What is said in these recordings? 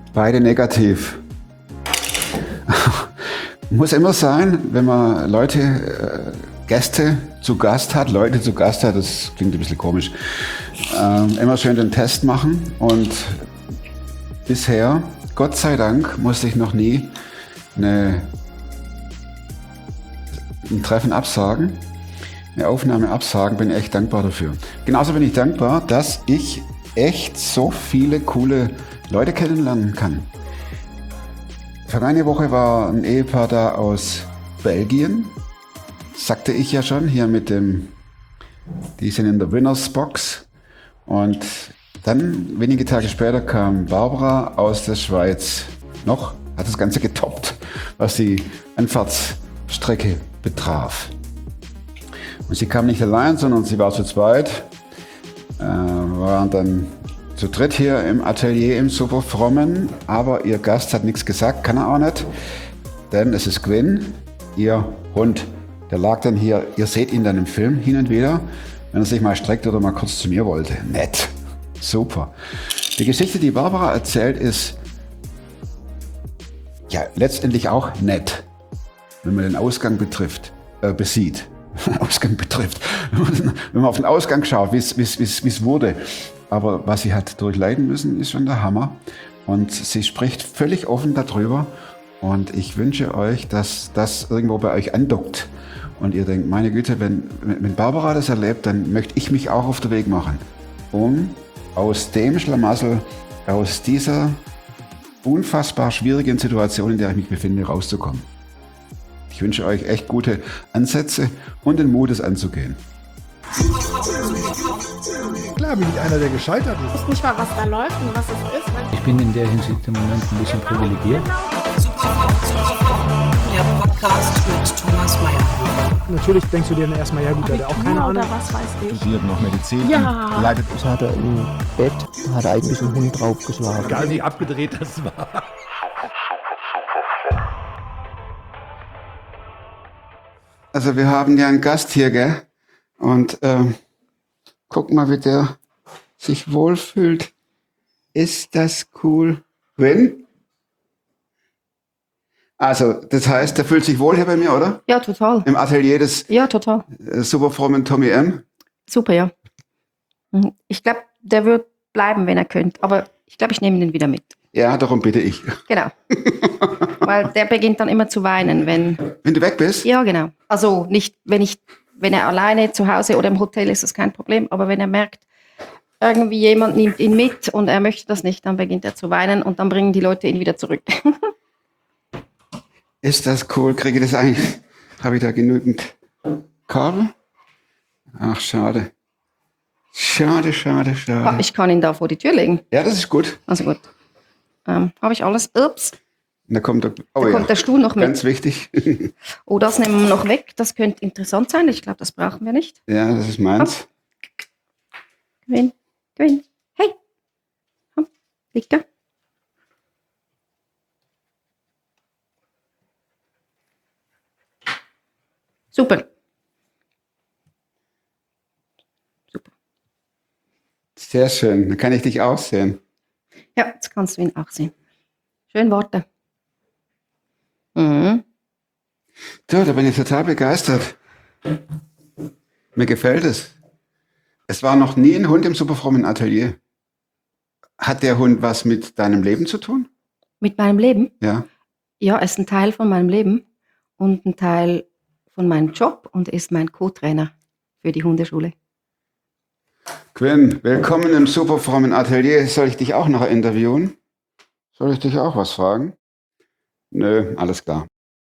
Beide negativ. Muss immer sein, wenn man Gäste zu Gast hat, das klingt ein bisschen komisch, immer schön den Test machen. Und bisher, Gott sei Dank, musste ich noch nie ein Treffen absagen, eine Aufnahme absagen, bin echt dankbar dafür. Genauso bin ich dankbar, dass ich echt so viele coole Leute kennenlernen kann. Vergangene Woche war ein Ehepaar da aus Belgien, sagte ich ja schon, hier die sind in der Winners Box. Und dann, wenige Tage später, kam Barbara aus der Schweiz. Hat das Ganze getoppt, was die Anfahrtsstrecke betraf. Und sie kam nicht allein, sondern sie war zu zweit. Waren dann zu dritt hier im Atelier im Superfrommen, aber ihr Gast hat nichts gesagt, kann er auch nicht, denn es ist Gwyn, ihr Hund. Der lag dann hier, ihr seht ihn dann im Film hin und wieder, wenn er sich mal streckt oder mal kurz zu mir wollte. Nett, super. Die Geschichte, die Barbara erzählt, ist ja letztendlich auch nett, wenn man den Ausgang besieht. Ausgang betrifft. Wenn man auf den Ausgang schaut, wie es wurde. Aber was sie hat durchleiden müssen, ist schon der Hammer. Und sie spricht völlig offen darüber. Und ich wünsche euch, dass das irgendwo bei euch andockt. Und ihr denkt, meine Güte, wenn Barbara das erlebt, dann möchte ich mich auch auf den Weg machen, um aus dem Schlamassel, aus dieser unfassbar schwierigen Situation, in der ich mich befinde, rauszukommen. Ich wünsche euch echt gute Ansätze und den Mut, es anzugehen. Klar bin ich einer, der gescheitert ist. Ich weiß nicht mal, was da läuft und was es ist. Ich bin in der Hinsicht im Moment ein bisschen privilegiert. Der Podcast mit Thomas Mayer. Natürlich denkst du dir dann erstmal, ja gut, der hat auch keine Ahnung. Oder was weiß ich. Studiert noch Medizin. Ja. Leidet. Das hat er im Bett, hat eigentlich einen Hund draufgeschlagen. Egal wie abgedreht das war. Also wir haben ja einen Gast hier, gell? Und guck mal, wie der sich wohlfühlt. Ist das cool? Gwyn? Also, das heißt, der fühlt sich wohl hier bei mir, oder? Ja, total. Im Atelier des Total. Superfrommen Tommy M. Super, ja. Ich glaube, der wird bleiben, wenn er könnte. Aber ich glaube, ich nehme ihn wieder mit. Ja, darum bitte ich. Genau. Weil der beginnt dann immer zu weinen, wenn du weg bist? Ja, genau. Also nicht, wenn er alleine zu Hause oder im Hotel ist, das kein Problem. Aber wenn er merkt, irgendwie jemand nimmt ihn mit und er möchte das nicht, dann beginnt er zu weinen und dann bringen die Leute ihn wieder zurück. Ist das cool? Kriege ich das eigentlich? Habe ich da genügend Kabel? Ach, schade. Schade. Ich kann ihn da vor die Tür legen. Ja, das ist gut. Also gut. Habe ich alles? Ups. Da kommt der Stuhl noch mit. Ganz wichtig. Oh, das nehmen wir noch weg. Das könnte interessant sein. Ich glaube, das brauchen wir nicht. Ja, das ist meins. Gwyn. Hey. Komm. Liegt da. Super. Sehr schön. Dann kann ich dich auch sehen. Ja, jetzt kannst du ihn auch sehen. Schön Worte. Mhm. So, da bin ich total begeistert. Mir gefällt es. Es war noch nie ein Hund im Superfrommen Atelier. Hat der Hund was mit deinem Leben zu tun? Mit meinem Leben? Ja. Ja, er ist ein Teil von meinem Leben und ein Teil von meinem Job und ist mein Co-Trainer für die Hundeschule. Gwyn, willkommen im Superfrommen Atelier. Soll ich dich auch noch interviewen? Soll ich dich auch was fragen? Nö, alles klar.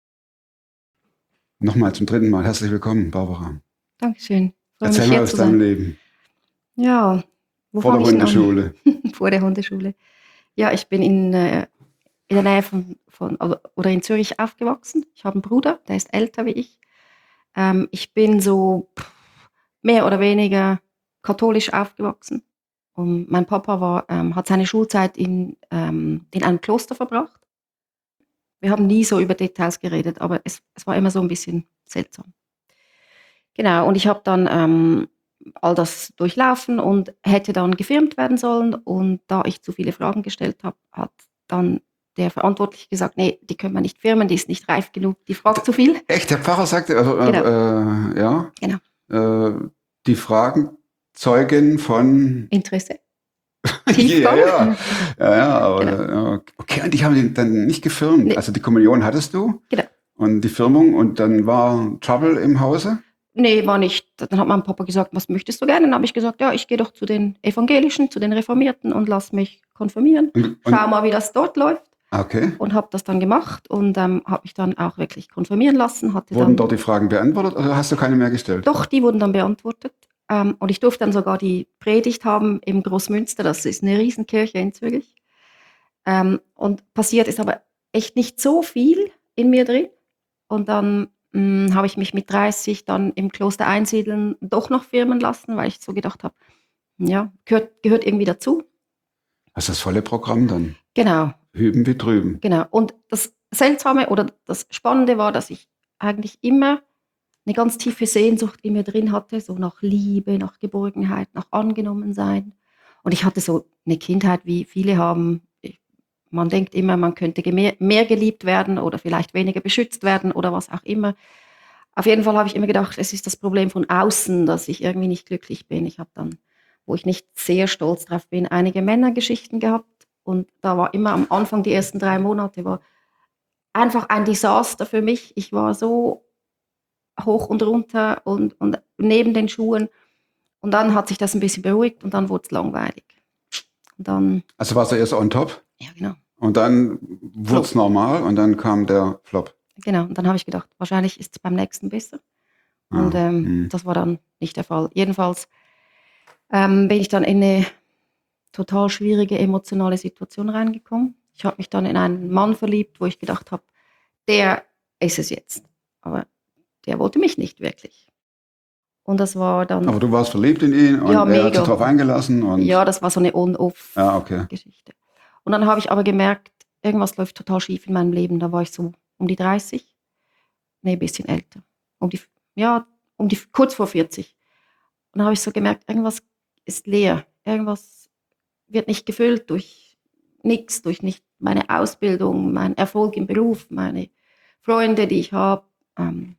Nochmal zum dritten Mal. Herzlich willkommen, Barbara. Dankeschön. Erzähl mal aus deinem Leben. Ja, vor der Hundeschule. Vor der Hundeschule. Ja, ich bin in der Nähe oder in Zürich aufgewachsen. Ich habe einen Bruder, der ist älter wie ich. Ich bin so mehr oder weniger katholisch aufgewachsen. Und mein Papa hat seine Schulzeit in einem Kloster verbracht. Wir haben nie so über Details geredet, aber es war immer so ein bisschen seltsam. Genau, und ich habe dann all das durchlaufen und hätte dann gefilmt werden sollen. Und da ich zu viele Fragen gestellt habe, hat dann der Verantwortliche gesagt, nee, die können wir nicht firmen, die ist nicht reif genug, die fragt zu viel. Echt, der Pfarrer sagte, also, ja, Genau. Die Fragen zeugen von, Interesse. ja, Tiefgang. aber, Genau. okay, und die haben den dann nicht gefirmt. Nee. Also die Kommunion hattest du Genau. und die Firmung und dann war Trouble im Hause. Nee, war nicht. Dann hat mein Papa gesagt, was möchtest du gerne? Dann habe ich gesagt, ja, ich gehe doch zu den Evangelischen, zu den Reformierten und lass mich konfirmieren. Schau mal, wie das dort läuft. Okay. Und habe das dann gemacht und habe mich dann auch wirklich konfirmieren lassen. Wurden dort die Fragen beantwortet oder hast du keine mehr gestellt? Doch, die wurden dann beantwortet. Und ich durfte dann sogar die Predigt haben im Großmünster. Das ist eine Riesenkirche in Zürich. Und passiert ist aber echt nicht so viel in mir drin. Und dann habe ich mich mit 30 dann im Kloster Einsiedeln doch noch firmen lassen, weil ich so gedacht habe, ja, gehört irgendwie dazu. Das ist das volle Programm dann. Genau. Hüben wie drüben. Genau. Und das Seltsame oder das Spannende war, dass ich eigentlich immer eine ganz tiefe Sehnsucht in mir drin hatte, so nach Liebe, nach Geborgenheit, nach Angenommensein. Und ich hatte so eine Kindheit, wie viele haben. Man denkt immer, man könnte mehr geliebt werden oder vielleicht weniger beschützt werden oder was auch immer. Auf jeden Fall habe ich immer gedacht, es ist das Problem von außen, dass ich irgendwie nicht glücklich bin. Ich habe dann, wo ich nicht sehr stolz drauf bin, einige Männergeschichten gehabt. Und da war immer am Anfang, die ersten 3 Monate, war einfach ein Desaster für mich. Ich war so hoch und runter und neben den Schuhen. Und dann hat sich das ein bisschen beruhigt und dann wurde es langweilig. Und dann, Also warst du erst on top ja genau, und dann wurde es normal und dann kam der Flop. genau. Und dann habe ich gedacht, wahrscheinlich ist es beim nächsten besser. Und das war dann nicht der Fall. Jedenfalls bin ich dann in eine total schwierige emotionale Situation reingekommen. Ich habe mich dann in einen Mann verliebt, wo ich gedacht habe, der ist es jetzt. Aber der wollte mich nicht wirklich. Und das war dann... Aber du warst verliebt in ihn und Ja, er hat mega. sich darauf eingelassen. Und Ja, das war so eine On-Off-Geschichte. Okay. Und dann habe ich aber gemerkt, irgendwas läuft total schief in meinem Leben. Da war ich so um die 30. Nee, ein bisschen älter. Kurz vor 40. Und dann habe ich so gemerkt, irgendwas ist leer. Irgendwas wird nicht gefüllt durch nichts, durch nicht meine Ausbildung, meinen Erfolg im Beruf, meine Freunde, die ich habe. Und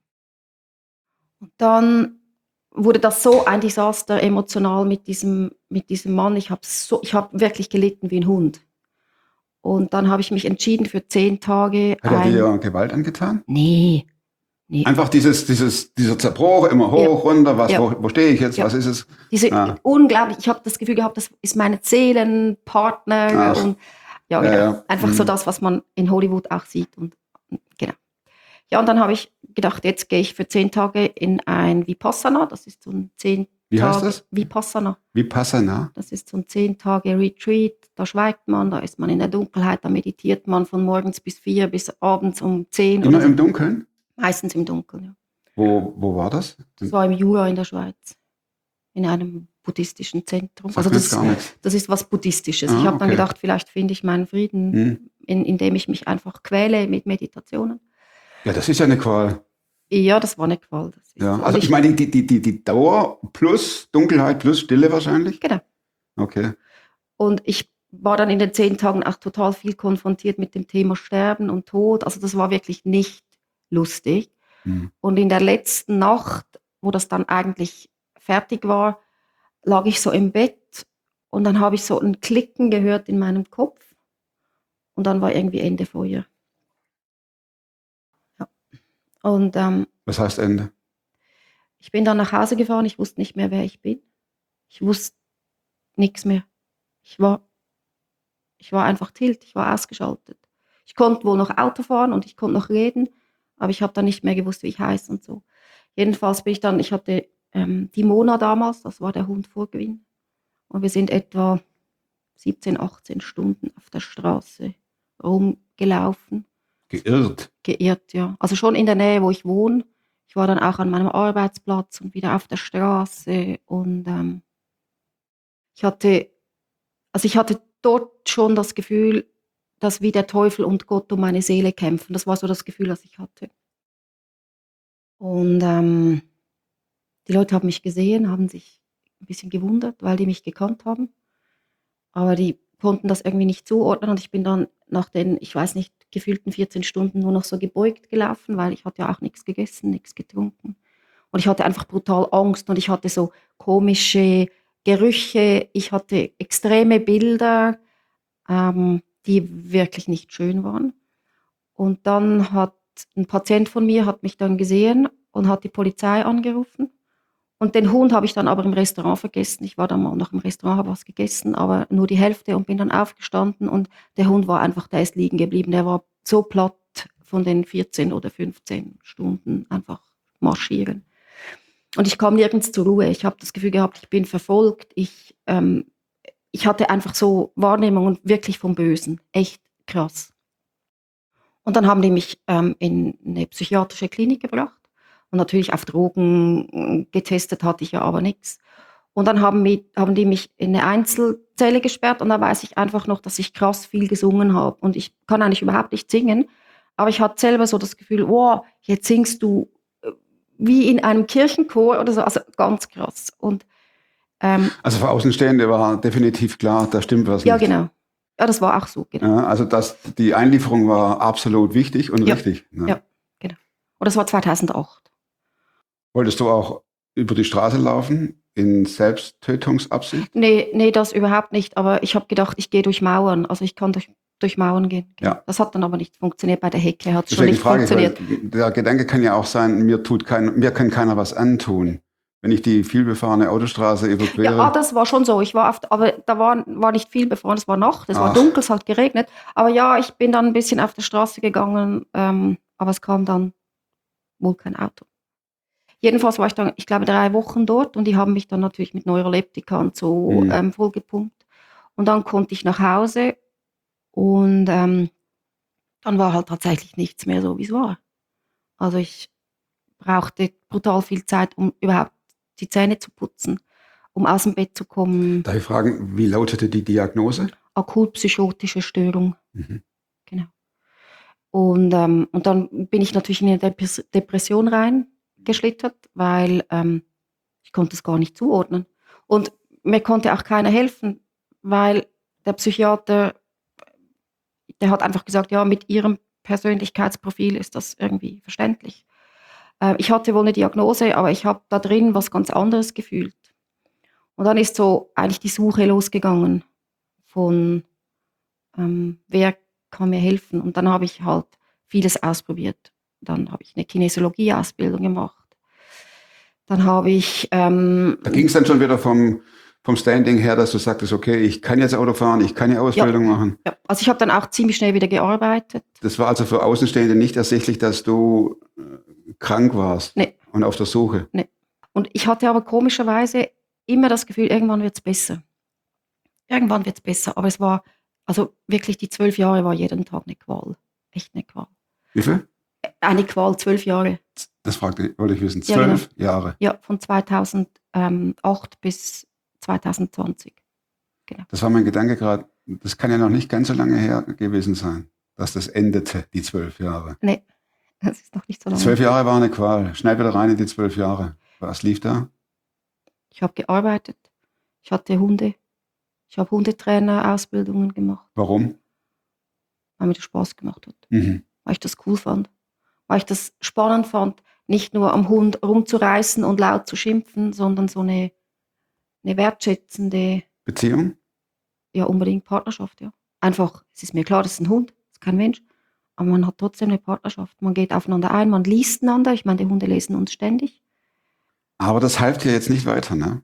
dann wurde das so ein Desaster emotional mit diesem Mann. Ich habe wirklich gelitten wie ein Hund. Und dann habe ich mich entschieden für 10 Tage. Hat er dir Gewalt angetan? Nee. Einfach dieser Zerbruch, immer hoch, runter, wo stehe ich jetzt, was ist es? Unglaublich, ich habe das Gefühl gehabt, das ist mein Seelenpartner. Ach. Und einfach so das, was man in Hollywood auch sieht. Und genau. Ja, und dann habe ich gedacht, jetzt gehe ich für 10 Tage in ein Vipassana. Das ist so ein 10 Wie Tage, heißt das? Vipassana. Vipassana? Das ist so ein 10 Tage Retreat. Da schweigt man, da ist man in der Dunkelheit, da meditiert man von morgens bis 4 bis abends um 10. Immer im Dunkeln? Meistens im Dunkeln, ja. Wo war das? Das war im Jura in der Schweiz. In einem buddhistischen Zentrum. Sagt mir jetzt gar nichts. Das ist was Buddhistisches. Ah, Ich habe dann okay. gedacht, vielleicht finde ich meinen Frieden, indem ich mich einfach quäle mit Meditationen. Ja, das ist ja eine Qual. Ja, das war eine Qual. Das ist Ja, so. also Und ich meine, die Dauer plus Dunkelheit plus Stille wahrscheinlich? Genau. Okay. Und ich war dann in den 10 Tagen auch total viel konfrontiert mit dem Thema Sterben und Tod. Also das war wirklich nicht lustig. Und in der letzten Nacht, wo das dann eigentlich fertig war, lag ich so im Bett und dann habe ich so ein Klicken gehört in meinem Kopf und dann war irgendwie Ende Feuer. Ja. Und Was heißt Ende? ich bin dann nach Hause gefahren, ich wusste nicht mehr, wer ich bin. Ich wusste nichts mehr. Ich war einfach tilt, ich war ausgeschaltet. Ich konnte wohl noch Auto fahren und ich konnte noch reden, aber ich habe dann nicht mehr gewusst, wie ich heiße und so. Jedenfalls bin ich dann, ich hatte die Mona damals, das war der Hund vor Gewinn. Und wir sind etwa 17, 18 Stunden auf der Straße rumgelaufen. Geirrt. Geirrt, ja. Also schon in der Nähe, wo ich wohne. Ich war dann auch an meinem Arbeitsplatz und wieder auf der Straße. Und ich hatte dort schon das Gefühl, dass wie der Teufel und Gott um meine Seele kämpfen. Das war so das Gefühl, das ich hatte. Und die Leute haben mich gesehen, haben sich ein bisschen gewundert, weil die mich gekannt haben. Aber die konnten das irgendwie nicht zuordnen und ich bin dann nach den, ich weiß nicht, gefühlten 14 Stunden nur noch so gebeugt gelaufen, weil ich hatte ja auch nichts gegessen, nichts getrunken. Und ich hatte einfach brutal Angst und ich hatte so komische Gerüche, ich hatte extreme Bilder, die wirklich nicht schön waren. Und dann hat ein Patient von mir hat mich dann gesehen und hat die Polizei angerufen. Und den Hund habe ich dann aber im Restaurant vergessen. Ich war dann mal noch im Restaurant, habe was gegessen, aber nur die Hälfte und bin dann aufgestanden und der Hund war einfach, der ist liegen geblieben. Der war so platt von den 14 oder 15 Stunden einfach marschieren. Und ich kam nirgends zur Ruhe. Ich habe das Gefühl gehabt, ich bin verfolgt. Ich hatte einfach so Wahrnehmungen wirklich vom Bösen. Echt krass. Und dann haben die mich in eine psychiatrische Klinik gebracht. Und natürlich auf Drogen getestet hatte ich ja aber nichts. Und dann haben die mich in eine Einzelzelle gesperrt und da weiß ich einfach noch, dass ich krass viel gesungen habe. Und ich kann eigentlich überhaupt nicht singen, aber ich hatte selber so das Gefühl, wow, jetzt singst du wie in einem Kirchenchor oder so, also ganz krass. Und, Also für Außenstehende war definitiv klar, da stimmt was ja, nicht. genau. Ja, das war auch so, genau. Ja, also die Einlieferung war absolut wichtig und Ja. richtig. Ne? Ja, genau. Und das war 2008. Wolltest du auch über die Straße laufen in Selbsttötungsabsicht? Nee, das überhaupt nicht. Aber ich habe gedacht, ich gehe durch Mauern. Also ich kann durch Mauern gehen. Ja. Das hat dann aber nicht funktioniert. Bei der Hecke hat es schon Deswegen nicht frage ich, weil funktioniert. der Gedanke kann ja auch sein, mir kann keiner was antun. Wenn ich die vielbefahrene Autostraße überquere. Ja, das war schon so. Ich war aber da war nicht viel befahren. Es war Nacht, es war Ach. dunkel, es hat geregnet. Aber ja, ich bin dann ein bisschen auf der Straße gegangen, aber es kam dann wohl kein Auto. Jedenfalls war ich dann, ich glaube, 3 Wochen dort und die haben mich dann natürlich mit Neuroleptika und so vollgepumpt. Und dann konnte ich nach Hause und dann war halt tatsächlich nichts mehr so, wie es war. Also ich brauchte brutal viel Zeit, um überhaupt die Zähne zu putzen, um aus dem Bett zu kommen. Darf ich fragen, wie lautete die Diagnose? Akut-psychotische Störung. Mhm. Genau. Und dann bin ich natürlich in eine Depression reingeschlittert, weil ich konnte es gar nicht zuordnen. Und mir konnte auch keiner helfen, weil der Psychiater, der hat einfach gesagt, ja, mit ihrem Persönlichkeitsprofil ist das irgendwie verständlich. Ich hatte wohl eine Diagnose, aber ich habe da drin was ganz anderes gefühlt. Und dann ist so eigentlich die Suche losgegangen von, wer kann mir helfen. Und dann habe ich halt vieles ausprobiert. Dann habe ich eine Kinesiologie-Ausbildung gemacht. Dann habe ich... Da ging es dann schon wieder vom Standing her, dass du sagtest, okay, ich kann jetzt Auto fahren, ich kann eine Ausbildung machen. Ja, also ich habe dann auch ziemlich schnell wieder gearbeitet. Das war also für Außenstehende nicht ersichtlich, dass du krank warst Nee. und auf der Suche. Nee. Und ich hatte aber komischerweise immer das Gefühl, irgendwann wird es besser. Irgendwann wird es besser. Aber es war, also wirklich die 12 Jahre war jeden Tag eine Qual. Echt eine Qual. Wie viel? Eine Qual, 12 Jahre. Das wollte ich wissen. Ja, 12 Jahre. Ja, von 2008 bis 2020. Genau. Das war mein Gedanke gerade. Das kann ja noch nicht ganz so lange her gewesen sein, dass das endete, die 12 Jahre. Nee, das ist noch nicht so Die lange. 12 Jahre war eine Qual. Schnell wieder rein in die 12 Jahre. Was lief da? Ich habe gearbeitet. Ich hatte Hunde. Ich habe Hundetrainer-Ausbildungen gemacht, Warum? weil mir das Spaß gemacht hat. Mhm. Weil ich das cool fand. Weil ich das spannend fand, nicht nur am Hund rumzureißen und laut zu schimpfen, sondern so eine wertschätzende, Beziehung? ja unbedingt Partnerschaft, ja. Einfach, es ist mir klar, das ist ein Hund, das ist kein Mensch, aber man hat trotzdem eine Partnerschaft. Man geht aufeinander ein, man liest einander. Ich meine, die Hunde lesen uns ständig. Aber das half dir jetzt nicht weiter, ne?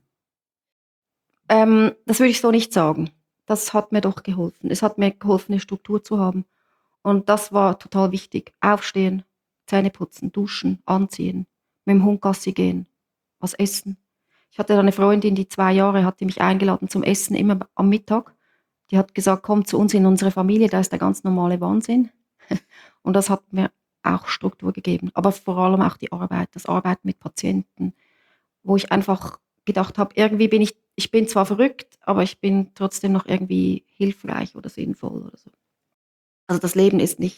Das würde ich so nicht sagen. Das hat mir doch geholfen. Es hat mir geholfen, eine Struktur zu haben. Und das war total wichtig. Aufstehen, Zähne putzen, duschen, anziehen, mit dem Hund Gassi gehen, was essen. Ich hatte da eine Freundin, die 2 Jahre hat die mich eingeladen zum Essen, immer am Mittag. Die hat gesagt, komm zu uns in unsere Familie, da ist der ganz normale Wahnsinn. Und das hat mir auch Struktur gegeben. Aber vor allem auch die Arbeit, das Arbeiten mit Patienten, wo ich einfach gedacht habe, irgendwie bin ich bin zwar verrückt, aber ich bin trotzdem noch irgendwie hilfreich oder sinnvoll oder so. Also das Leben ist nicht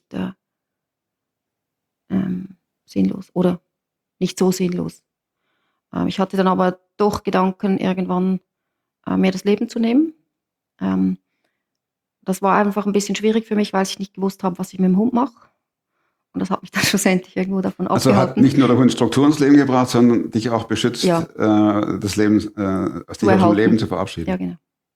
sinnlos oder nicht so sinnlos. Ich hatte dann aber doch Gedanken, irgendwann mir das Leben zu nehmen. Das war einfach ein bisschen schwierig für mich, weil ich nicht gewusst habe, was ich mit dem Hund mache. Und das hat mich dann schlussendlich irgendwo davon Also hat abgehalten. nicht nur der Hund Struktur ins Leben gebracht, sondern dich auch beschützt, Ja. das Leben, dich aus dem erhalten. Leben zu verabschieden. Ja, genau.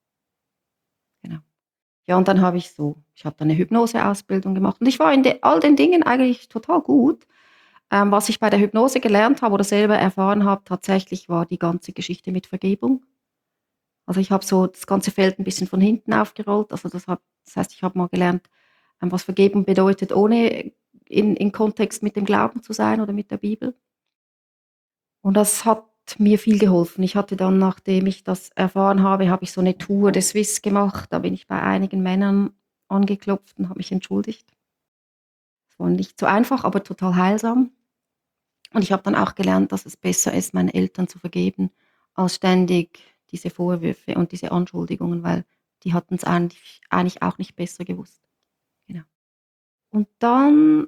Ja, und dann ich habe dann eine Hypnoseausbildung gemacht. Und ich war in all den Dingen eigentlich total gut. Was ich bei der Hypnose gelernt habe oder selber erfahren habe, tatsächlich war die ganze Geschichte mit Vergebung. Also ich habe so das ganze Feld ein bisschen von hinten aufgerollt. Also das heißt, ich habe mal gelernt, was Vergebung bedeutet, ohne in Kontext mit dem Glauben zu sein oder mit der Bibel. Und das hat mir viel geholfen. Ich hatte dann, nachdem ich das erfahren habe ich so eine Tour de Suisse gemacht. Da bin ich bei einigen Männern angeklopft und habe mich entschuldigt. Das war nicht so einfach, aber total heilsam. Und ich habe dann auch gelernt, dass es besser ist, meinen Eltern zu vergeben, als ständig diese Vorwürfe und diese Anschuldigungen, weil die hatten es eigentlich auch nicht besser gewusst. Genau. Und dann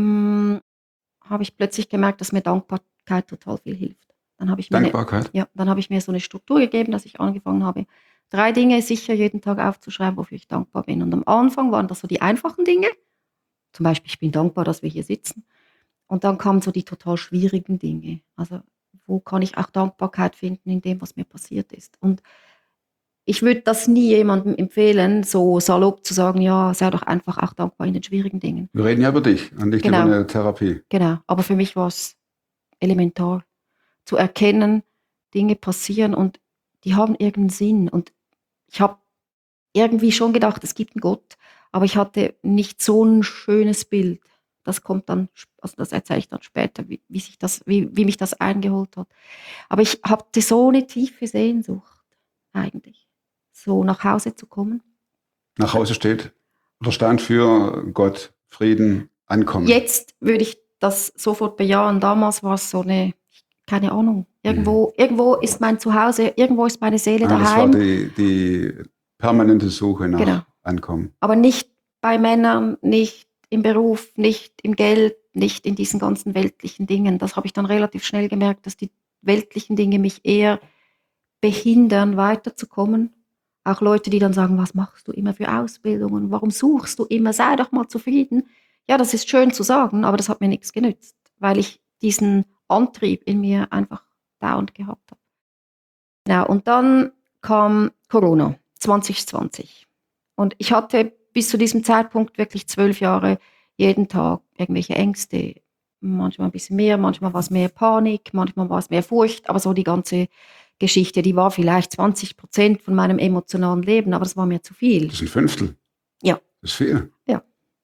habe ich plötzlich gemerkt, dass mir Dankbarkeit total viel hilft. Dann habe ich Dankbarkeit? dann habe ich mir so eine Struktur gegeben, dass ich angefangen habe, 3 Dinge sicher jeden Tag aufzuschreiben, wofür ich dankbar bin. Und am Anfang waren das so die einfachen Dinge. Zum Beispiel, ich bin dankbar, dass wir hier sitzen. Und dann kamen so die total schwierigen Dinge. Also, wo kann ich auch Dankbarkeit finden in dem, was mir passiert ist? Und ich würde das nie jemandem empfehlen, so salopp zu sagen, ja, sei doch einfach auch dankbar in den schwierigen Dingen. Wir reden ja über dich und nicht Genau. über eine Therapie. Genau, aber für mich war es elementar, zu erkennen, Dinge passieren und die haben irgendeinen Sinn. Und ich habe irgendwie schon gedacht, es gibt einen Gott, aber ich hatte nicht so ein schönes Bild. Das kommt dann, also das erzähle ich dann später, wie mich das eingeholt hat. Aber ich hatte so eine tiefe Sehnsucht eigentlich, so nach Hause zu kommen. Nach Hause steht oder stand für Gott, Frieden, Ankommen. Jetzt würde ich das sofort bejahen. Damals war es so eine, keine Ahnung, irgendwo ist mein Zuhause, irgendwo ist meine Seele daheim. Das war die permanente Suche nach Genau. Ankommen. Aber nicht bei Männern, nicht im Beruf, nicht im Geld, nicht in diesen ganzen weltlichen Dingen. Das habe ich dann relativ schnell gemerkt, dass die weltlichen Dinge mich eher behindern, weiterzukommen. Auch Leute, die dann sagen, was machst du immer für Ausbildungen? Warum suchst du immer? Sei doch mal zufrieden. Ja, das ist schön zu sagen, aber das hat mir nichts genützt, weil ich diesen Antrieb in mir einfach dauernd gehabt habe. Ja, und dann kam Corona 2020. Und ich hatte bis zu diesem Zeitpunkt wirklich 12 Jahre jeden Tag irgendwelche Ängste. Manchmal ein bisschen mehr, manchmal war es mehr Panik, manchmal war es mehr Furcht, aber so die ganze Geschichte, die war vielleicht 20% von meinem emotionalen Leben, aber das war mir zu viel. Das ist ein Fünftel. Ja. Das ist viel. Ja.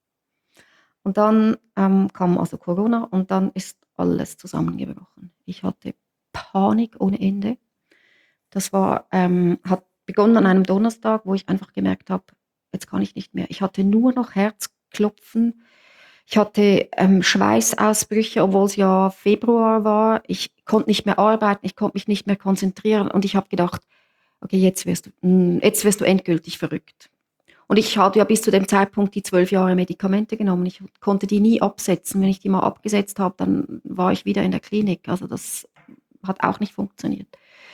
Und dann kam also Corona und dann ist alles zusammengebrochen. Ich hatte Panik ohne Ende. Das hat begonnen an einem Donnerstag, wo ich einfach gemerkt habe, jetzt kann ich nicht mehr. Ich hatte nur noch Herzklopfen. Ich hatte Schweißausbrüche, obwohl es ja Februar war. Ich konnte nicht mehr arbeiten, ich konnte mich nicht mehr konzentrieren und ich habe gedacht, okay, jetzt wirst du endgültig verrückt. Und ich hatte ja bis zu dem Zeitpunkt die 12 Jahre Medikamente genommen. Ich konnte die nie absetzen. Wenn ich die mal abgesetzt habe, dann war ich wieder in der Klinik. Also das hat auch nicht funktioniert.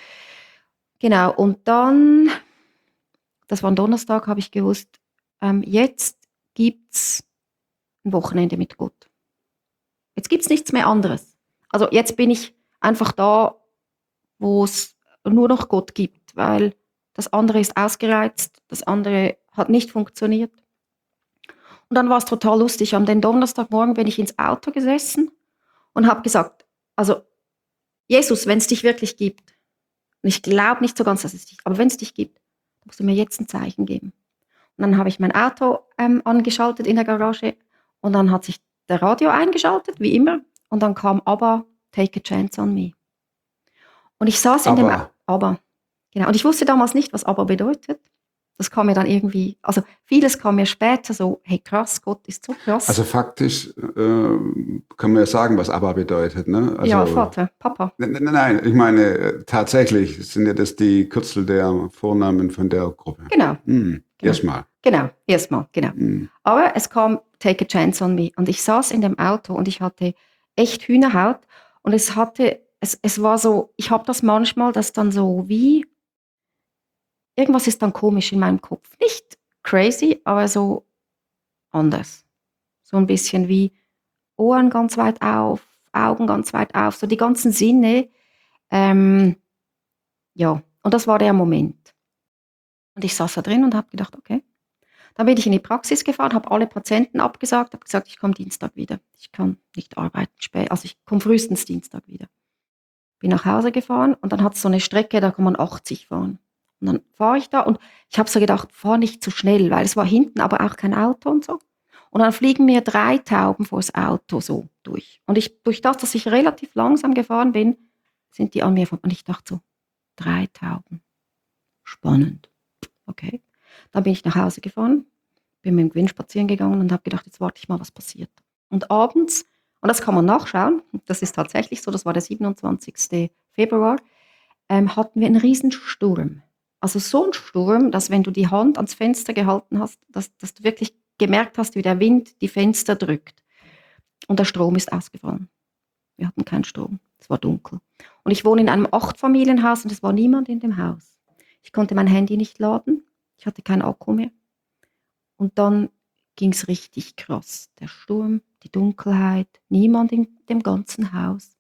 Genau, und dann, das war ein Donnerstag, habe ich gewusst, jetzt gibt es ein Wochenende mit Gott. Jetzt gibt es nichts mehr anderes. Also jetzt bin ich einfach da, wo es nur noch Gott gibt, weil das andere ist ausgereizt, das andere hat nicht funktioniert. Und dann war es total lustig. Am den Donnerstagmorgen bin ich ins Auto gesessen und habe gesagt, also Jesus, wenn es dich wirklich gibt, und ich glaube nicht so ganz, dass es dich gibt, aber wenn es dich gibt, musst du mir jetzt ein Zeichen geben. Und dann habe ich mein Auto angeschaltet in der Garage und dann hat sich der Radio eingeschaltet, wie immer, und dann kam ABBA, Take a Chance on Me. Und ich saß in dem ABBA. Genau. Und ich wusste damals nicht, was ABBA bedeutet. Das kam mir dann irgendwie, also vieles kam mir später so, hey krass, Gott ist so krass. Also faktisch kann man ja sagen, was ABBA bedeutet, ne? Also, ja, Vater, Papa. Nein, ich meine, tatsächlich sind ja das die Kürzel der Vornamen von der Gruppe. Genau. Genau. Erstmal. Genau. Aber es kam Take a Chance on Me und ich saß in dem Auto und ich hatte echt Hühnerhaut und es war so, ich habe das manchmal, das dann so wie, irgendwas ist dann komisch in meinem Kopf. Nicht crazy, aber so anders. So ein bisschen wie Ohren ganz weit auf, Augen ganz weit auf, so die ganzen Sinne. Ja, und das war der Moment. Und ich saß da drin und habe gedacht, okay. Dann bin ich in die Praxis gefahren, habe alle Patienten abgesagt, habe gesagt, ich komme Dienstag wieder. Ich kann nicht arbeiten, also ich komme frühestens Dienstag wieder. Bin nach Hause gefahren und dann hat es so eine Strecke, da kann man 80 fahren. Und dann fahre ich da und ich habe so gedacht, fahr nicht zu schnell, weil es war hinten aber auch kein Auto und so. Und dann fliegen mir 3 Tauben vors Auto so durch. Und durch das, dass ich relativ langsam gefahren bin, sind die an mir vorbei. Und ich dachte so, 3 Tauben. Spannend. Okay. Dann bin ich nach Hause gefahren, bin mit dem Gewinn spazieren gegangen und habe gedacht, jetzt warte ich mal, was passiert. Und abends, und das kann man nachschauen, das ist tatsächlich so, das war der 27. Februar, hatten wir einen Riesensturm. Also so ein Sturm, dass wenn du die Hand ans Fenster gehalten hast, dass du wirklich gemerkt hast, wie der Wind die Fenster drückt. Und der Strom ist ausgefallen. Wir hatten keinen Strom. Es war dunkel. Und ich wohne in einem 8-Familienhaus und es war niemand in dem Haus. Ich konnte mein Handy nicht laden. Ich hatte keinen Akku mehr. Und dann ging es richtig krass. Der Sturm, die Dunkelheit, niemand in dem ganzen Haus.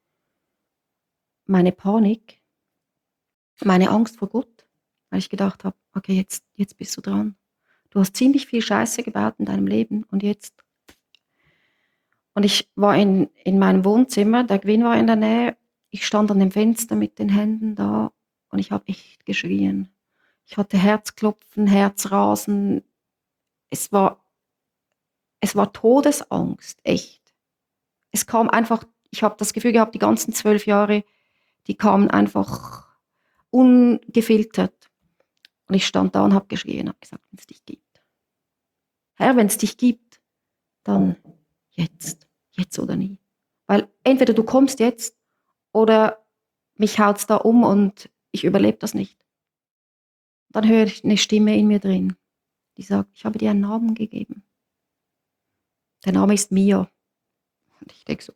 Meine Panik, meine Angst vor Gott, weil ich gedacht habe, okay, jetzt bist du dran. Du hast ziemlich viel Scheiße gebaut in deinem Leben und jetzt. Und ich war in meinem Wohnzimmer, der Gewinn war in der Nähe, ich stand an dem Fenster mit den Händen da und ich habe echt geschrien. Ich hatte Herzklopfen, Herzrasen. Es war Todesangst, echt. Es kam einfach, ich habe das Gefühl gehabt, die ganzen 12 Jahre, die kamen einfach ungefiltert. Und ich stand da und habe geschrien, habe gesagt, wenn es dich gibt. Herr, wenn es dich gibt, dann jetzt oder nie. Weil entweder du kommst jetzt oder mich haut's da um und ich überlebe das nicht. Dann höre ich eine Stimme in mir drin, die sagt, ich habe dir einen Namen gegeben. Der Name ist Mia. Und ich denke so,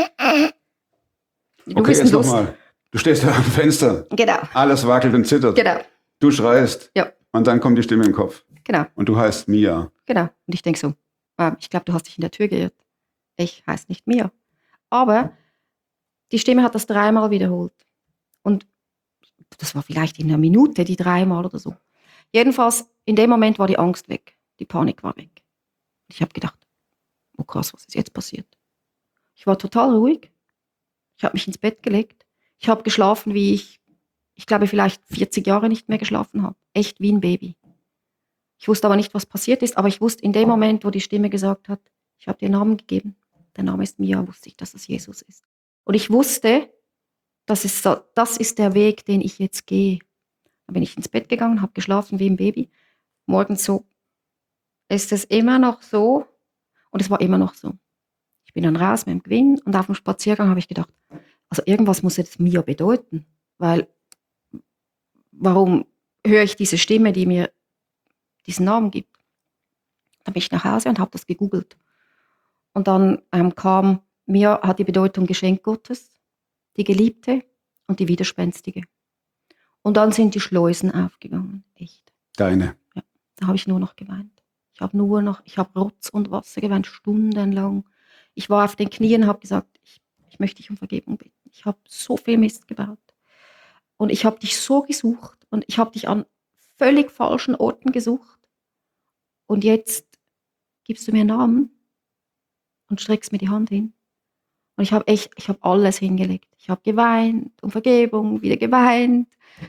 Okay, jetzt nochmal. Du stehst da am Fenster. Genau. Alles wackelt und zittert. Genau. Du schreist. Ja. Und dann kommt die Stimme im Kopf. Genau. Und du heißt Mia. Genau. Und ich denke so, ich glaube, du hast dich in der Tür geirrt. Ich heiße nicht Mia. Aber die Stimme hat das 3-mal wiederholt. Und das war vielleicht in einer Minute, die 3-mal oder so. Jedenfalls, in dem Moment war die Angst weg. Die Panik war weg. Ich habe gedacht, oh krass, was ist jetzt passiert? Ich war total ruhig. Ich habe mich ins Bett gelegt. Ich habe geschlafen, wie ich glaube, vielleicht 40 Jahre nicht mehr geschlafen habe. Echt wie ein Baby. Ich wusste aber nicht, was passiert ist, aber ich wusste in dem Moment, wo die Stimme gesagt hat, ich habe dir einen Namen gegeben, der Name ist Mia, wusste ich, dass es Jesus ist. Und ich wusste, das ist der Weg, den ich jetzt gehe. Dann bin ich ins Bett gegangen, habe geschlafen wie ein Baby. Morgens so, ist es immer noch so? Und es war immer noch so. Ich bin dann raus mit dem Gewinn und auf dem Spaziergang habe ich gedacht, also irgendwas muss jetzt Mia bedeuten, weil warum höre ich diese Stimme, die mir diesen Namen gibt? Dann bin ich nach Hause und habe das gegoogelt. Und dann kam, Mia hat die Bedeutung Geschenk Gottes, die Geliebte und die Widerspenstige. Und dann sind die Schleusen aufgegangen, echt. Deine. Ja, da habe ich nur noch geweint. Ich habe Rotz und Wasser geweint, stundenlang. Ich war auf den Knien und habe gesagt, ich möchte dich um Vergebung bitten. Ich habe so viel Mist gebaut. Und ich habe dich so gesucht und ich habe dich an völlig falschen Orten gesucht. Und jetzt gibst du mir einen Namen und streckst mir die Hand hin. Und ich habe alles hingelegt. Ich habe geweint, um Vergebung, wieder geweint.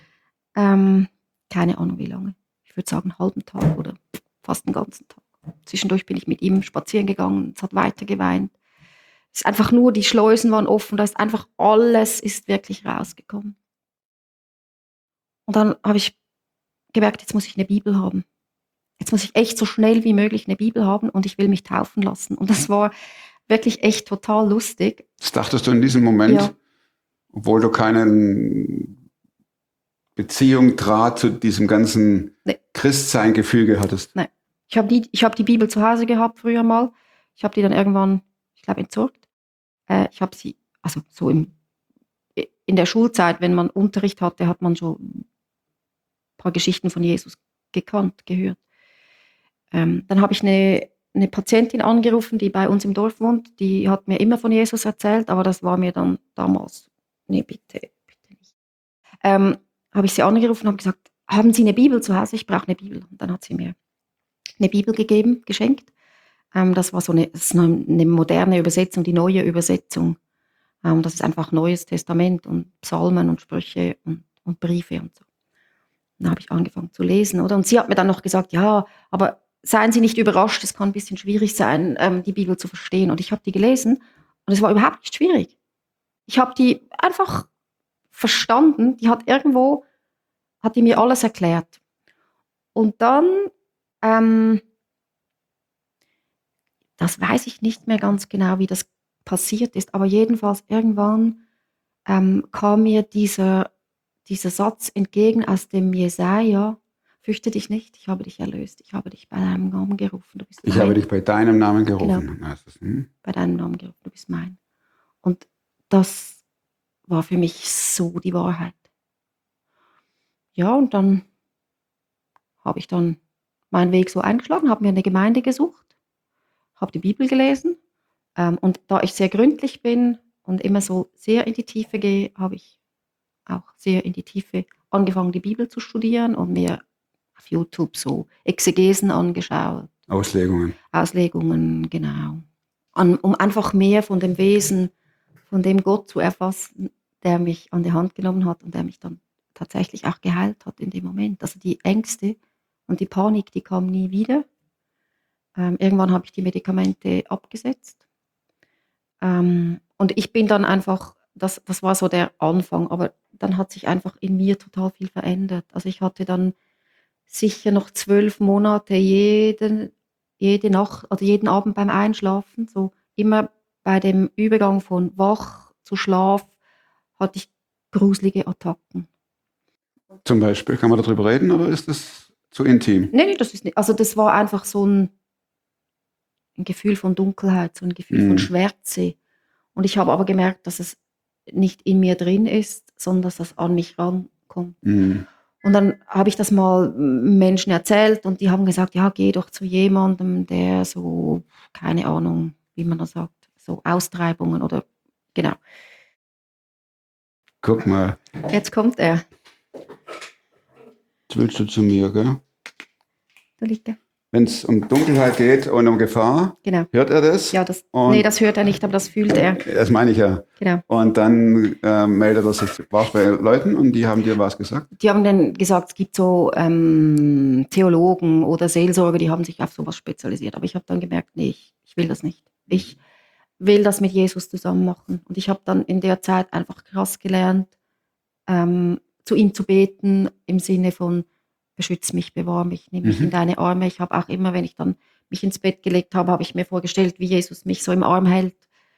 Keine Ahnung wie lange. Ich würde sagen einen halben Tag oder fast den ganzen Tag. Zwischendurch bin ich mit ihm spazieren gegangen, es hat weiter geweint. Es ist einfach nur, die Schleusen waren offen, da ist einfach alles ist wirklich rausgekommen. Und dann habe ich gemerkt, jetzt muss ich eine Bibel haben. Jetzt muss ich echt so schnell wie möglich eine Bibel haben und ich will mich taufen lassen. Und das war wirklich echt total lustig. Das dachtest du in diesem Moment, Ja. obwohl du keine Beziehung, Draht zu diesem ganzen Nee. Christsein-Gefüge hattest? Nein. Ich hab die Bibel zu Hause gehabt früher mal. Ich habe die dann irgendwann, ich glaube, entsorgt. Ich habe sie, also so in der Schulzeit, wenn man Unterricht hatte, hat man schon ein paar Geschichten von Jesus gekannt, gehört. Dann habe ich eine Patientin angerufen, die bei uns im Dorf wohnt. Die hat mir immer von Jesus erzählt, aber das war mir dann damals, nee, bitte nicht. Habe ich sie angerufen und habe gesagt, haben Sie eine Bibel zu Hause? Ich brauche eine Bibel. Und dann hat sie mir eine Bibel geschenkt. Das war das ist eine moderne Übersetzung, die neue Übersetzung. Das ist einfach Neues Testament und Psalmen und Sprüche und Briefe und so. Dann habe ich angefangen zu lesen, oder? Und sie hat mir dann noch gesagt, ja, aber seien Sie nicht überrascht, es kann ein bisschen schwierig sein, die Bibel zu verstehen. Und ich habe die gelesen und es war überhaupt nicht schwierig. Ich habe die einfach verstanden. Hat die mir alles erklärt. Und dann, das weiß ich nicht mehr ganz genau, wie das passiert ist, aber jedenfalls irgendwann kam mir dieser Satz entgegen aus dem Jesaja: Fürchte dich nicht, ich habe dich erlöst, ich habe dich bei deinem Namen gerufen, du bist Ich mein. habe dich bei deinem Namen gerufen. Genau. Also, Bei deinem Namen gerufen, du bist mein. Und das war für mich so die Wahrheit. Ja, und dann habe ich dann meinen Weg so eingeschlagen, habe mir eine Gemeinde gesucht, habe die Bibel gelesen. Und da ich sehr gründlich bin und immer so sehr in die Tiefe gehe, habe ich auch sehr in die Tiefe angefangen, die Bibel zu studieren und mir auf YouTube so Exegesen angeschaut. Auslegungen, genau. Um einfach mehr von dem Wesen, von dem Gott zu erfassen, der mich an die Hand genommen hat und der mich dann tatsächlich auch geheilt hat in dem Moment. Also die Ängste und die Panik, die kam nie wieder. Irgendwann habe ich die Medikamente abgesetzt. Und ich bin dann einfach, das war so der Anfang, aber dann hat sich einfach in mir total viel verändert. Also ich hatte dann sicher noch 12 Monate jede Nacht oder jeden Abend beim Einschlafen, so immer bei dem Übergang von wach zu Schlaf, hatte ich gruselige Attacken. Zum Beispiel, kann man darüber reden oder ist das zu intim? Nee, das ist nicht. Also das war einfach so ein Gefühl von Dunkelheit, so ein Gefühl von Schwärze. Und ich habe aber gemerkt, dass es nicht in mir drin ist, sondern dass das an mich rankommt. Und dann habe ich das mal Menschen erzählt und die haben gesagt, ja, geh doch zu jemandem, der so, keine Ahnung, wie man das sagt, so Austreibungen oder, genau. Guck mal. Jetzt kommt er. Jetzt willst du zu mir, gell? Da liegt er. Wenn es um Dunkelheit geht und um Gefahr, Genau. hört er das? Ja, das hört er nicht, aber das fühlt er. Das meine ich ja. Genau. Und dann meldet er sich, warst bei Leuten und die haben dir was gesagt? Die haben dann gesagt, es gibt so Theologen oder Seelsorger, die haben sich auf sowas spezialisiert. Aber ich habe dann gemerkt, nee, ich will das nicht. Ich will das mit Jesus zusammen machen. Und ich habe dann in der Zeit einfach krass gelernt, zu ihm zu beten, im Sinne von, beschütz mich, bewahre mich, nimm mich in deine Arme. Ich habe auch immer, wenn ich dann mich ins Bett gelegt habe, habe ich mir vorgestellt, wie Jesus mich so im Arm hält.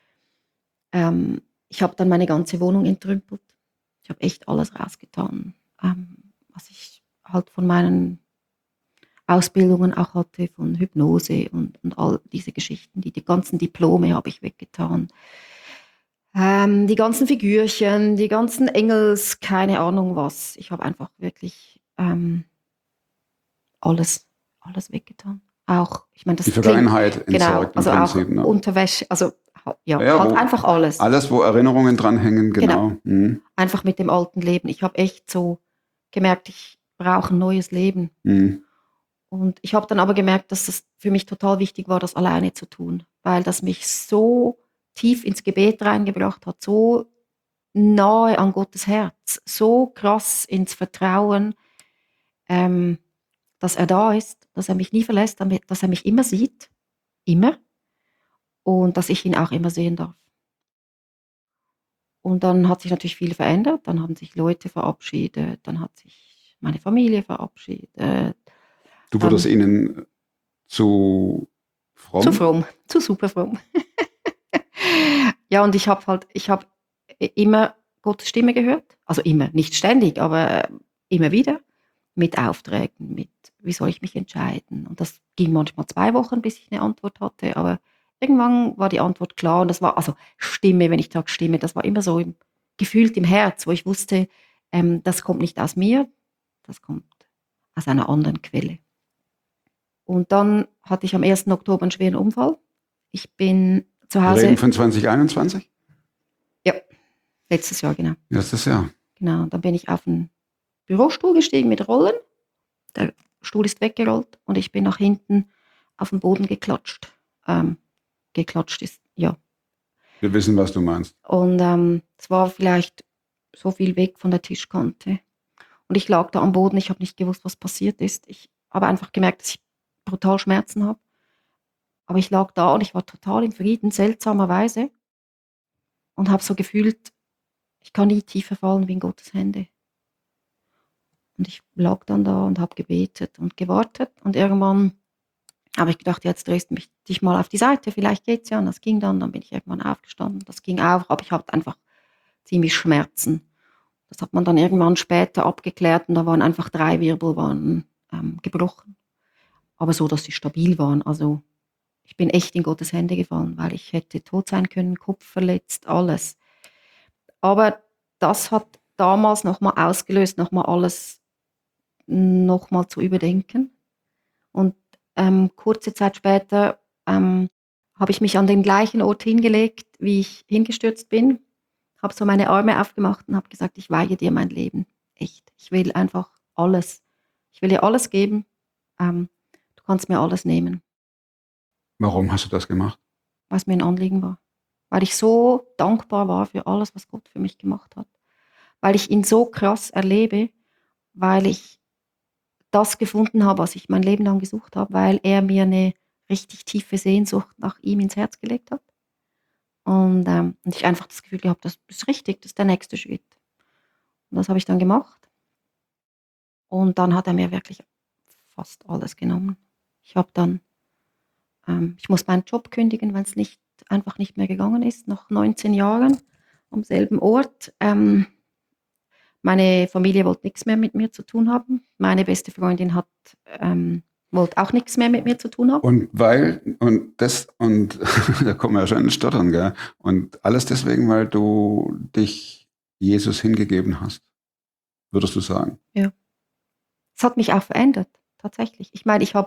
Ich habe dann meine ganze Wohnung entrümpelt. Ich habe echt alles rausgetan, was ich halt von meinen Ausbildungen auch hatte, von Hypnose und all diese Geschichten. Die ganzen Diplome habe ich weggetan. Die ganzen Figürchen, die ganzen Engels, keine Ahnung was. Ich habe einfach wirklich alles weggetan. Auch, ich meine, das die Vergangenheit entsorgt, genau, also im Prinzip, auch ne? Unterwäsche, also ja halt einfach alles. Alles, wo Erinnerungen dranhängen, genau. Einfach mit dem alten Leben. Ich habe echt so gemerkt, ich brauche ein neues Leben. Und ich habe dann aber gemerkt, dass es für mich total wichtig war, das alleine zu tun, weil das mich so tief ins Gebet reingebracht hat, so nahe an Gottes Herz, so krass ins Vertrauen, dass er da ist, dass er mich nie verlässt, dass er mich immer sieht, immer, und dass ich ihn auch immer sehen darf. Und dann hat sich natürlich viel verändert, dann haben sich Leute verabschiedet, dann hat sich meine Familie verabschiedet. Du wurdest ihnen zu fromm? Zu fromm, zu super fromm. Ja, und ich habe immer Gottes Stimme gehört, also immer, nicht ständig, aber immer wieder, mit Aufträgen, mit, wie soll ich mich entscheiden? Und das ging manchmal 2 Wochen, bis ich eine Antwort hatte, aber irgendwann war die Antwort klar und das war, also Stimme, wenn ich sage Stimme, das war immer so gefühlt im Herz, wo ich wusste, das kommt nicht aus mir, das kommt aus einer anderen Quelle. Und dann hatte ich am 1. Oktober einen schweren Unfall. Ich bin zu Wir Hause. reden von 2021? Ja, letztes Jahr, genau. Letztes Jahr. Genau, dann bin ich auf einen Bürostuhl gestiegen mit Rollen. Der Stuhl ist weggerollt und ich bin nach hinten auf den Boden geklatscht. Geklatscht ist, ja. Wir wissen, was du meinst. Und es war vielleicht so viel weg von der Tischkante. Und ich lag da am Boden, ich habe nicht gewusst, was passiert ist. Ich habe einfach gemerkt, dass ich brutal Schmerzen habe. Aber ich lag da und ich war total im Frieden, seltsamerweise. Und habe so gefühlt, ich kann nie tiefer fallen wie in Gottes Hände. Und ich lag dann da und habe gebetet und gewartet. Und irgendwann habe ich gedacht, jetzt drehst du dich mal auf die Seite, vielleicht geht's ja. Und das ging dann bin ich irgendwann aufgestanden. Das ging auch, aber ich hatte einfach ziemlich Schmerzen. Das hat man dann irgendwann später abgeklärt und da waren einfach 3 Wirbelbahnen gebrochen. Aber so, dass sie stabil waren. Also ich bin echt in Gottes Hände gefallen, weil ich hätte tot sein können, Kopf verletzt, alles. Aber das hat damals nochmal ausgelöst, nochmal alles nochmal zu überdenken. Und kurze Zeit später habe ich mich an den gleichen Ort hingelegt, wie ich hingestürzt bin, habe so meine Arme aufgemacht und habe gesagt, ich weihe dir mein Leben. Echt. Ich will einfach alles. Ich will dir alles geben. Du kannst mir alles nehmen. Warum hast du das gemacht? Weil es mir ein Anliegen war. Weil ich so dankbar war für alles, was Gott für mich gemacht hat. Weil ich ihn so krass erlebe, weil ich das gefunden habe, was ich mein Leben lang gesucht habe, weil er mir eine richtig tiefe Sehnsucht nach ihm ins Herz gelegt hat. Und ich einfach das Gefühl gehabt, das ist richtig, das ist der nächste Schritt. Und das habe ich dann gemacht. Und dann hat er mir wirklich fast alles genommen. Ich habe dann, ich muss meinen Job kündigen, weil es einfach nicht mehr gegangen ist, nach 19 Jahren am selben Ort. Meine Familie wollte nichts mehr mit mir zu tun haben. Meine beste Freundin wollte auch nichts mehr mit mir zu tun haben. Und da kommen wir ja schon ins Stottern, gell? Und alles deswegen, weil du dich Jesus hingegeben hast, würdest du sagen? Ja. Es hat mich auch verändert, tatsächlich. Ich meine, ich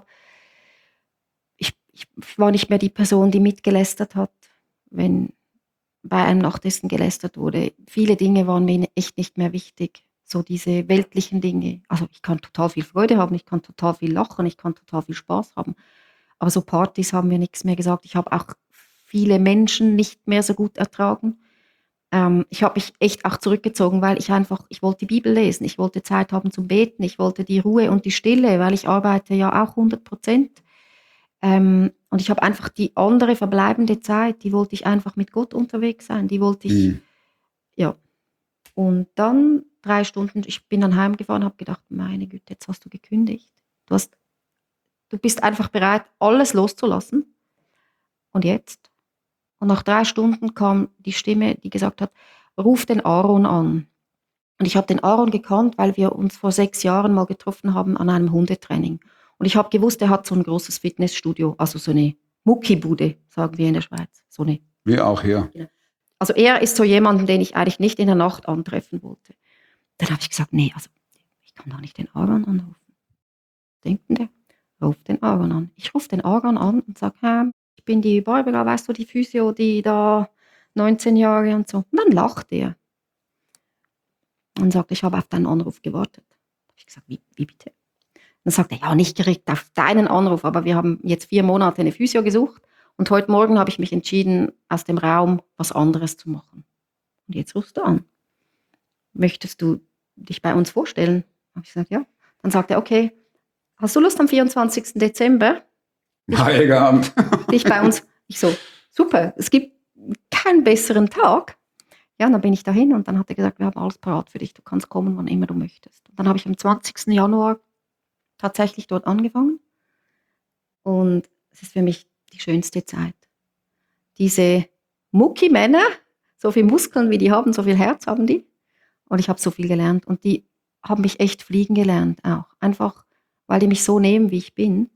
war nicht mehr die Person, die mitgelästert hat, wenn bei einem Nachtessen gelästert wurde. Viele Dinge waren mir echt nicht mehr wichtig. So diese weltlichen Dinge. Also ich kann total viel Freude haben, ich kann total viel lachen, ich kann total viel Spaß haben. Aber so Partys haben mir nichts mehr gesagt. Ich habe auch viele Menschen nicht mehr so gut ertragen. Ich habe mich echt auch zurückgezogen, weil ich wollte die Bibel lesen, ich wollte Zeit haben zum Beten, ich wollte die Ruhe und die Stille, weil ich arbeite ja auch 100%. Und ich habe einfach die andere verbleibende Zeit, die wollte ich einfach mit Gott unterwegs sein, die wollte ich, ja. Und dann 3 Stunden, ich bin dann heimgefahren, habe gedacht, meine Güte, jetzt hast du gekündigt. Du bist einfach bereit, alles loszulassen. Und jetzt? Und nach 3 Stunden kam die Stimme, die gesagt hat, ruf den Aaron an. Und ich habe den Aaron gekannt, weil wir uns vor 6 Jahren mal getroffen haben an einem Hundetraining. Und ich habe gewusst, er hat so ein großes Fitnessstudio, also so eine Muckibude, sagen wir in der Schweiz. So eine. Wir auch hier. Also er ist so jemand, den ich eigentlich nicht in der Nacht antreffen wollte. Dann habe ich gesagt, nee, also ich kann doch nicht den Aaron anrufen. Was denkt denn der? Ruf den Aaron an. Ich rufe den Aaron an und sage, ich bin die Barbara, weißt du, die Physio, die da 19 Jahre und so. Und dann lacht er. Und sagt, ich habe auf deinen Anruf gewartet. Da habe ich gesagt, wie bitte? Dann sagt er, ja, nicht direkt auf deinen Anruf, aber wir haben jetzt 4 Monate eine Physio gesucht und heute Morgen habe ich mich entschieden, aus dem Raum was anderes zu machen. Und jetzt rufst du an. Möchtest du dich bei uns vorstellen? Habe ich gesagt, ja. Dann sagt er, okay, hast du Lust am 24. Dezember? Heiliger Abend. Dich bei uns. Ich so, super, es gibt keinen besseren Tag. Ja, und dann bin ich dahin und dann hat er gesagt, wir haben alles parat für dich, du kannst kommen, wann immer du möchtest. Und dann habe ich am 20. Januar tatsächlich dort angefangen und es ist für mich die schönste Zeit. Diese Mucki-Männer, so viel Muskeln wie die haben, so viel Herz haben die und ich habe so viel gelernt und die haben mich echt fliegen gelernt auch, einfach weil die mich so nehmen, wie ich bin.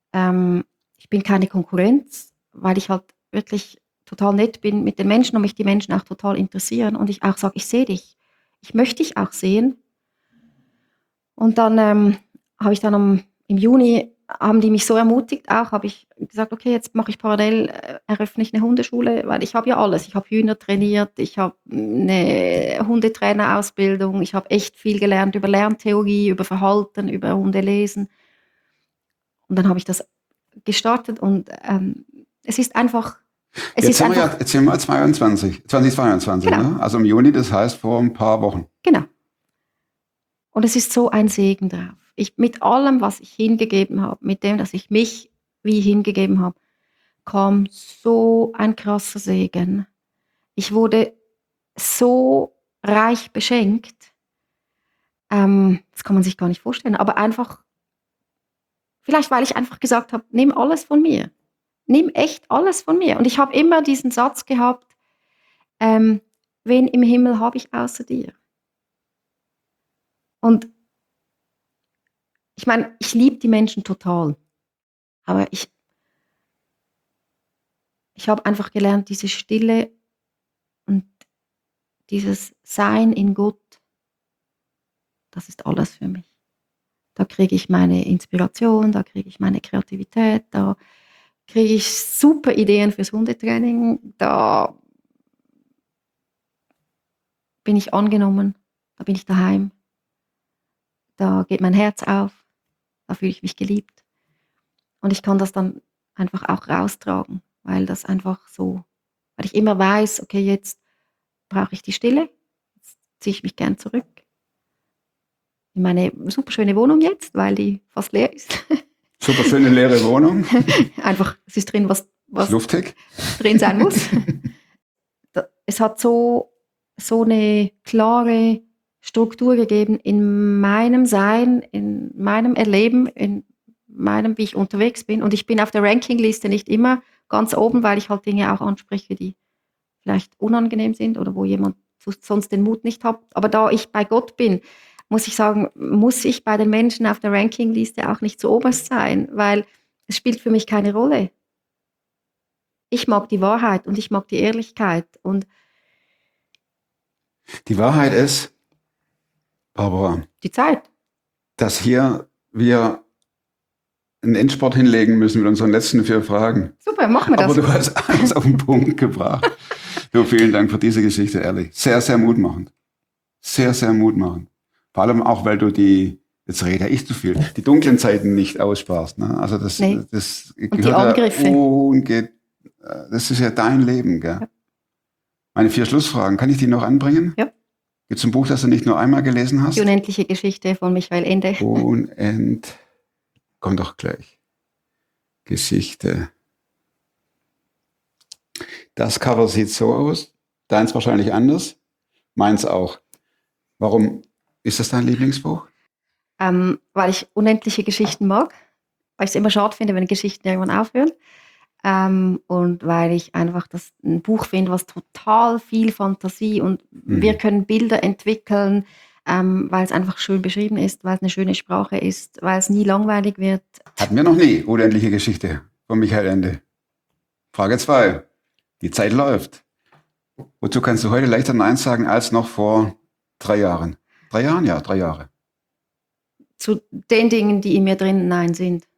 Ich bin keine Konkurrenz, weil ich halt wirklich total nett bin mit den Menschen und mich die Menschen auch total interessieren und ich auch sage, ich sehe dich, ich möchte dich auch sehen. Und dann habe ich dann im Juni haben die mich so ermutigt auch, habe ich gesagt, okay, jetzt mache ich parallel, eröffne ich eine Hundeschule, weil ich habe ja alles. Ich habe Hühner trainiert, ich habe eine Hundetrainerausbildung, ich habe echt viel gelernt über Lerntheorie, über Verhalten, über Hundelesen. Und dann habe ich das gestartet und es ist einfach... Jetzt sind wir 2022, Genau. ne? Also im Juni, das heißt vor ein paar Wochen. Genau. Und es ist so ein Segen drauf. Mit allem, was ich hingegeben habe, mit dem, dass ich mich wie hingegeben habe, kam so ein krasser Segen. Ich wurde so reich beschenkt. Das kann man sich gar nicht vorstellen. Aber einfach, vielleicht weil ich einfach gesagt habe, nimm alles von mir. Nimm echt alles von mir. Und ich habe immer diesen Satz gehabt, wen im Himmel habe ich außer dir? Und ich meine, ich liebe die Menschen total. Aber ich habe einfach gelernt, diese Stille und dieses Sein in Gott, das ist alles für mich. Da kriege ich meine Inspiration, da kriege ich meine Kreativität, da kriege ich super Ideen fürs Hundetraining, da bin ich angenommen, da bin ich daheim, da geht mein Herz auf, da fühle ich mich geliebt. Und ich kann das dann einfach auch raustragen, weil das einfach so, weil ich immer weiß, okay, jetzt brauche ich die Stille, jetzt ziehe ich mich gern zurück in meine super schöne Wohnung jetzt, weil die fast leer ist. Super schöne leere Wohnung. Einfach, es ist drin, was luftig drin sein muss. Es hat so eine klare Struktur gegeben in meinem Sein, in meinem Erleben, in meinem, wie ich unterwegs bin. Und ich bin auf der Rankingliste nicht immer ganz oben, weil ich halt Dinge auch anspreche, die vielleicht unangenehm sind oder wo jemand sonst den Mut nicht hat. Aber da ich bei Gott bin, muss ich sagen, muss ich bei den Menschen auf der Rankingliste auch nicht so oberst sein, weil es spielt für mich keine Rolle. Ich mag die Wahrheit und ich mag die Ehrlichkeit. Und die Wahrheit ist, Barbara, die Zeit. Dass hier wir einen Endspurt hinlegen müssen mit unseren letzten 4 Fragen. Super, machen wir das. Aber du hast alles auf den Punkt gebracht. Du, vielen Dank für diese Geschichte, ehrlich. Sehr, sehr mutmachend. Sehr, sehr mutmachend. Vor allem auch, weil du jetzt rede ich zu viel, die dunklen Zeiten nicht aussparst. Ne? Also das und die Angriffe. Das ist ja dein Leben. Gell? Ja. Meine 4 Schlussfragen, kann ich die noch anbringen? Ja. Gibt es ein Buch, das du nicht nur einmal gelesen hast? Die unendliche Geschichte von Michael Ende. Kommt doch gleich. Geschichte. Das Cover sieht so aus. Deins wahrscheinlich anders. Meins auch. Warum ist das dein Lieblingsbuch? Weil ich unendliche Geschichten mag. Weil ich es immer schade finde, wenn Geschichten irgendwann aufhören. Und weil ich einfach ein Buch finde, was total viel Fantasie und wir können Bilder entwickeln, weil es einfach schön beschrieben ist, weil es eine schöne Sprache ist, weil es nie langweilig wird. Hatten wir noch nie unendliche Geschichte von Michael Ende. Frage 2. Die Zeit läuft. Wozu kannst du heute leichter Nein sagen als noch vor 3 Jahren? 3 Jahren? Ja, 3 Jahre. Zu den Dingen, die in mir drin Nein sind.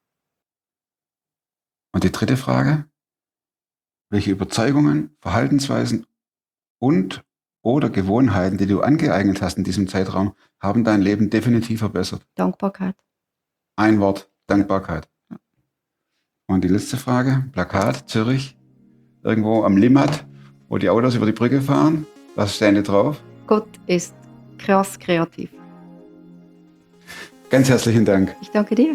Und die 3. Frage. Welche Überzeugungen, Verhaltensweisen und oder Gewohnheiten, die du angeeignet hast in diesem Zeitraum, haben dein Leben definitiv verbessert? Dankbarkeit. Ein Wort, Dankbarkeit. Und die letzte Frage. Plakat, Zürich, irgendwo am Limmat, wo die Autos über die Brücke fahren. Was steht da drauf? Gott ist krass kreativ. Ganz herzlichen Dank. Ich danke dir.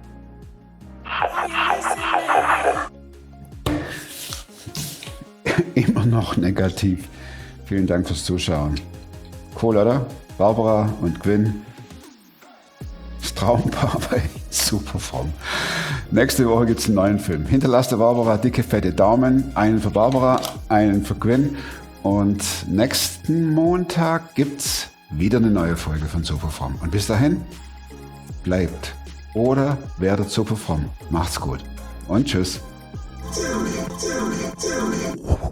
Immer noch negativ. Vielen Dank fürs Zuschauen. Cool, oder? Barbara und Gwyn. Das Traumpaar war super fromm. Nächste Woche gibt es einen neuen Film. Hinterlasst der Barbara dicke, fette Daumen. Einen für Barbara, einen für Gwyn. Und nächsten Montag gibt es wieder eine neue Folge von Super Fromm. Und bis dahin, bleibt oder werdet super fromm. Macht's gut und tschüss.